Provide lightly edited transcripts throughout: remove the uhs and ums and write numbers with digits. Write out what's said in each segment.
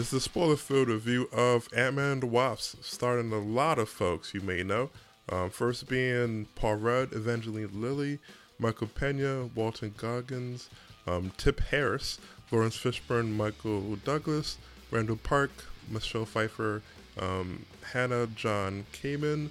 This is a spoiler-filled review of Ant-Man and the Wasp, starring a lot of folks you may know. First being Paul Rudd, Evangeline Lilly, Michael Pena, Walton Goggins, Tip Harris, Lawrence Fishburne, Michael Douglas, Randall Park, Michelle Pfeiffer, Hannah John Kamen,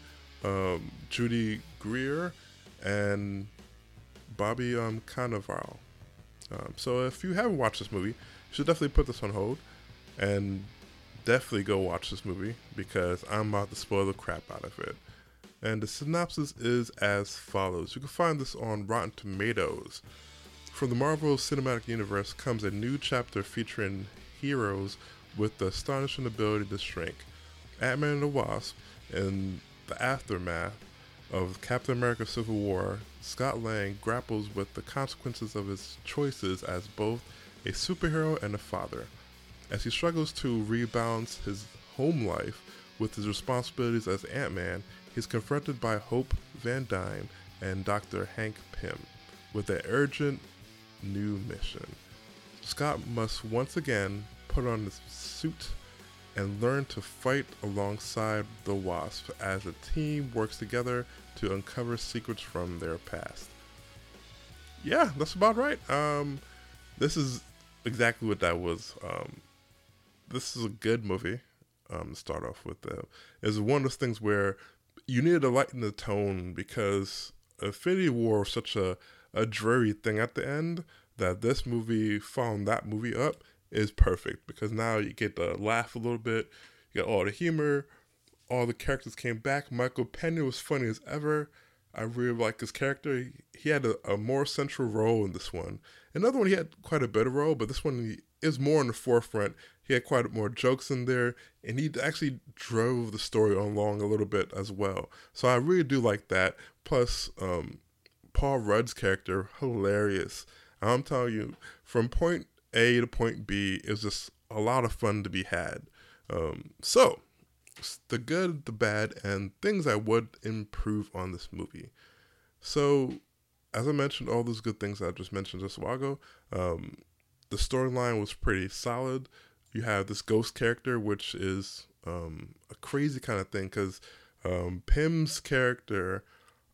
Judy Greer, and Bobby Cannavaro. So if you haven't watched this movie, you should definitely put this on hold and definitely go watch this movie because I'm about to spoil the crap out of it. And the synopsis is as follows. You can find this on Rotten Tomatoes. From the Marvel Cinematic Universe comes a new chapter featuring heroes with the astonishing ability to shrink. Ant-Man and the Wasp, in the aftermath of Captain America Civil War, Scott Lang grapples with the consequences of his choices as both a superhero and a father. As he struggles to rebalance his home life with his responsibilities as Ant-Man, he's confronted by Hope Van Dyne and Dr. Hank Pym with an urgent new mission. Scott must once again put on his suit and learn to fight alongside the Wasp as the team works together to uncover secrets from their past. Yeah, that's about right. This is exactly what that was. This is a good movie to start off with. It's one of those things where you needed to lighten the tone because Infinity War was such a dreary thing at the end that this movie, following that movie up, is perfect because now you get to laugh a little bit, you got all the humor, all the characters came back. Michael Pena was funny as ever. I really like his character. He had a more central role in this one. Another one, he had quite a better role, but this one he is more in the forefront. He had quite more jokes in there, and he actually drove the story along a little bit as well. So I really do like that. Plus, Paul Rudd's character, hilarious. I'm telling you, from point A to point B, it was just a lot of fun to be had. So, the good, the bad, and things I would improve on this movie. So, as I mentioned, all those good things I just mentioned just a while ago, the storyline was pretty solid. You have this ghost character, which is a crazy kind of thing, because Pym's character,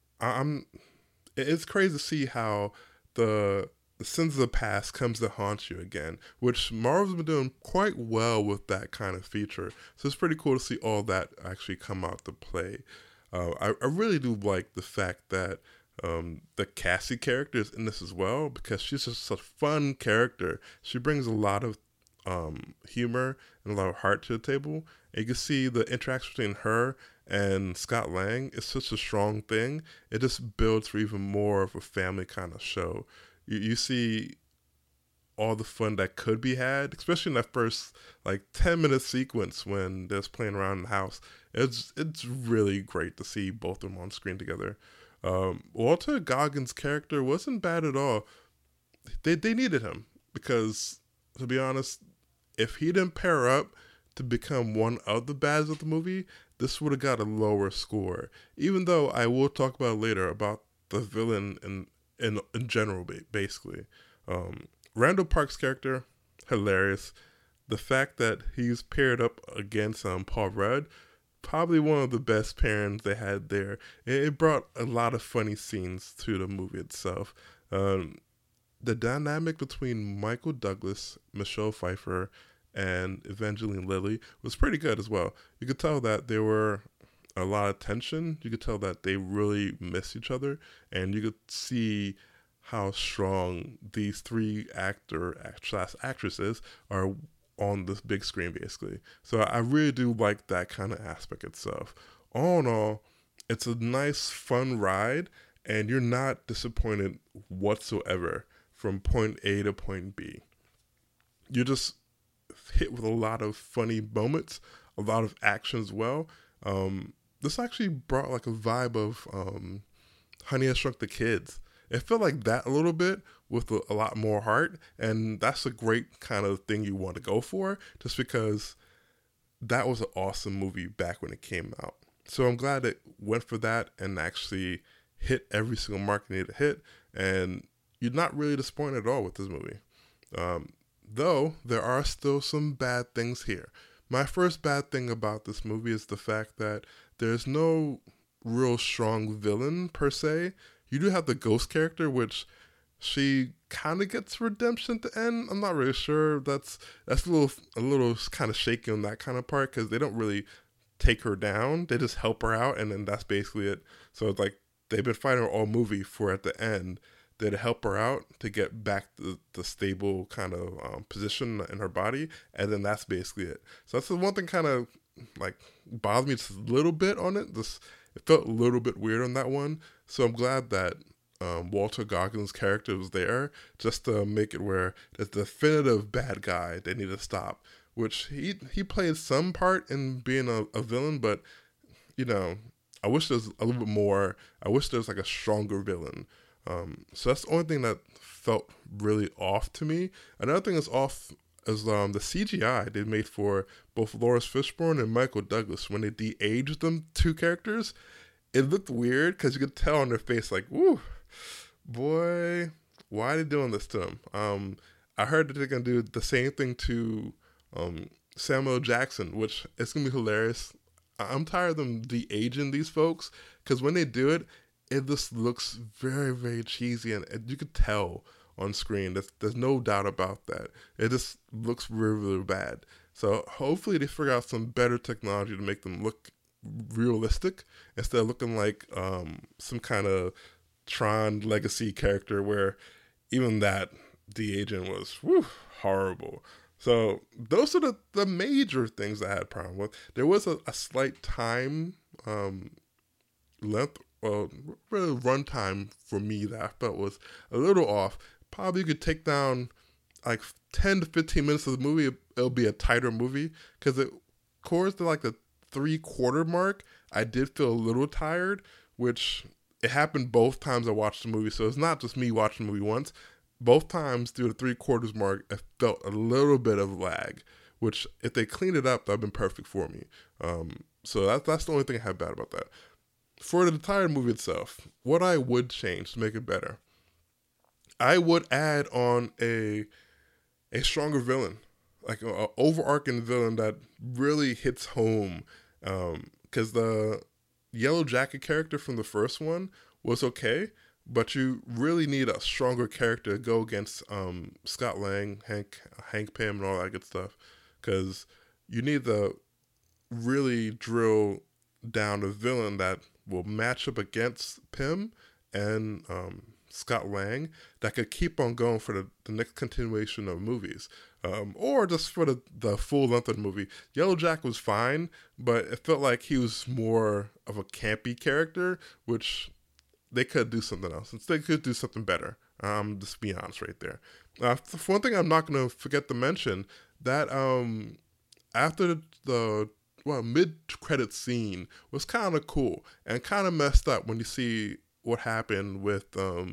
it's crazy to see how the sins of the past comes to haunt you again, which Marvel's been doing quite well with that kind of feature. So it's pretty cool to see all that actually come out to play. I really do like the fact that the Cassie character is in this as well because she's just a fun character. She brings a lot of humor and a lot of heart to the table. And you can see the interaction between her and Scott Lang is such a strong thing. It just builds for even more of a family kind of show. You see all the fun that could be had, especially in that first 10-minute sequence when they're playing around in the house. It's really great to see both of them on screen together. Walter Goggins' character wasn't bad at all. They needed him because, to be honest, if he didn't pair up to become one of the bads of the movie, this would have got a lower score. Even though I will talk about later about the villain in general, basically. Randall Park's character, hilarious. The fact that he's paired up against Paul Rudd, probably one of the best pairings they had there. It brought a lot of funny scenes to the movie itself. The dynamic between Michael Douglas, Michelle Pfeiffer, and Evangeline Lilly was pretty good as well. You could tell that there were a lot of tension. You could tell that they really miss each other, and you could see how strong these three actresses are on this big screen, basically. So I really do like that kind of aspect itself. All in all, it's a nice, fun ride, and you're not disappointed whatsoever from point A to point B. You're just hit with a lot of funny moments, a lot of action as well. This actually brought a vibe of Honey, I Shrunk the Kids. It felt like that a little bit with a lot more heart, and that's a great kind of thing you want to go for, just because that was an awesome movie back when it came out. So I'm glad it went for that and actually hit every single mark it needed to hit, and you're not really disappointed at all with this movie. Though there are still some bad things here. My first bad thing about this movie is the fact that there's no real strong villain per se. You do have the ghost character, which she kind of gets redemption at the end. I'm not really sure. That's a little kind of shaky on that kind of part because they don't really take her down. They just help her out, and then that's basically it. So it's like they've been fighting her all movie for at the end that to help her out to get back the stable kind of position in her body, and then that's basically it. So that's the one thing kind of like bothered me just a little bit on it. This it felt a little bit weird on that one. So I'm glad that Walter Goggins' character was there just to make it where the definitive bad guy they need to stop. Which he played some part in being a villain, but you know, I wish there's a little bit more. I wish there's like a stronger villain. So that's the only thing that felt really off to me. Another thing that's off is the CGI they made for both Lawrence Fishburne and Michael Douglas when they de-aged them two characters. It looked weird because you could tell on their face like, "Woo, boy, why are they doing this to them?" I heard that they're gonna do the same thing to Samuel Jackson, which is gonna be hilarious. I'm tired of them de-aging these folks because when they do it, it just looks very, very cheesy, and you could tell on screen. There's no doubt about that. It just looks really, really bad. So hopefully they figure out some better technology to make them look realistic instead of looking like some kind of Tron Legacy character where even that de-aging was horrible. So those are the major things I had a problem with. There was a slight time length, really runtime for me that I felt was a little off. Probably could take down like 10 to 15 minutes of the movie. It'll be a tighter movie because it towards to like the 3/4 mark, I did feel a little tired, which it happened both times I watched the movie. So it's not just me watching the movie once. Both times through the 3/4 mark, it felt a little bit of lag, which if they cleaned it up, that'd been perfect for me. So that's the only thing I have bad about that. For the entire movie itself, what I would change to make it better, I would add on a stronger villain, like an overarching villain that really hits home. Because the Yellow Jacket character from the first one was okay, but you really need a stronger character to go against Scott Lang, Hank Pym, and all that good stuff. Because you need to really drill down a villain that will match up against Pym and Scott Lang that could keep on going for the next continuation of movies. Or just for the full length of the movie. Yellow Jack was fine, but it felt like he was more of a campy character, which they could do something else. They could do something better. Just be honest right there. For one thing I'm not going to forget to mention, that after the mid-credit scene was kind of cool and kind of messed up when you see what happened with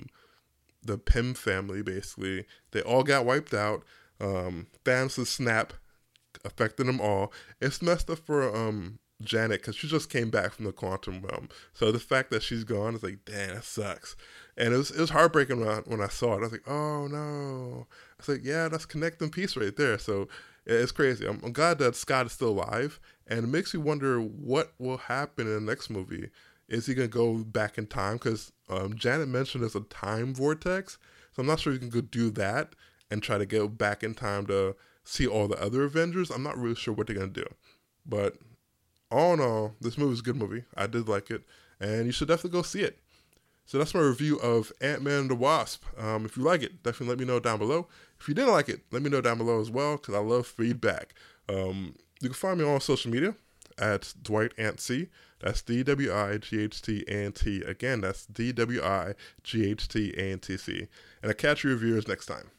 the Pym family, basically. They all got wiped out. Thanos' snap affected them all. It's messed up for Janet because she just came back from the quantum realm. So the fact that she's gone is like, damn, that sucks. And it was heartbreaking when I saw it. I was like, oh no. I was like, yeah, that's connecting piece right there. So it's crazy. I'm glad that Scott is still alive, and it makes me wonder what will happen in the next movie. Is he gonna go back in time? Because Janet mentioned there's a time vortex, so I'm not sure you can go do that and try to go back in time to see all the other Avengers. I'm not really sure what they're gonna do, but all in all, this movie is a good movie. I did like it, and you should definitely go see it. So that's my review of Ant-Man and the Wasp. If you like it, definitely let me know down below. If you didn't like it, let me know down below as well, because I love feedback. You can find me on social media at Dwight Ant C. That's DWIGHTANT. Again, that's DWIGHTANTC. And I'll catch you reviewers next time.